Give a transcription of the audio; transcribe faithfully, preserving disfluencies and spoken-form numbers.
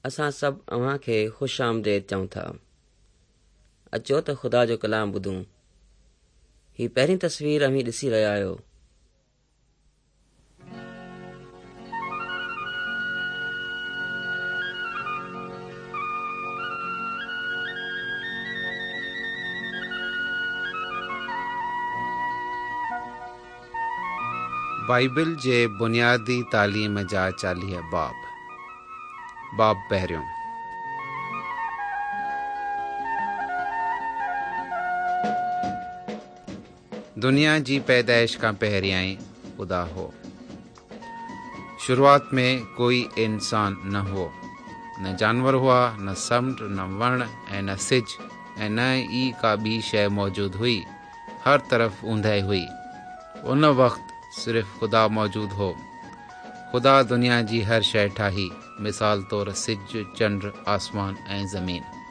असां सभु अव्हां खे ख़ुशि आमदेद चऊं था। अचो त ख़ुदा जो कलाम ॿुधूं। ही पहिरीं तस्वीर अव्हीं ॾिसी रहिया आहियो। बाइबिल जे बुनियादी तालीम जा चालीह बाब। बाब पहिरियों। दुनिया जी पैदाइश खां पहिरियां ई ख़ुदा हो। शुरूआत में कोई इंसान न हो, न जानवर हुआ, न समुंड, न वण ऐं न सिज ऐं न ई का ॿी शइ मौजूदु हुई। हर तरफ़ ऊंदहि हुई। उन वक़्तु सिर्फ़ ख़ुदा मौजूदु हो। ख़ुदा दुनिया जी हर शइ ठाही, मिसाल तौरु सिज, चंड, आसमान ऐं ज़मीन।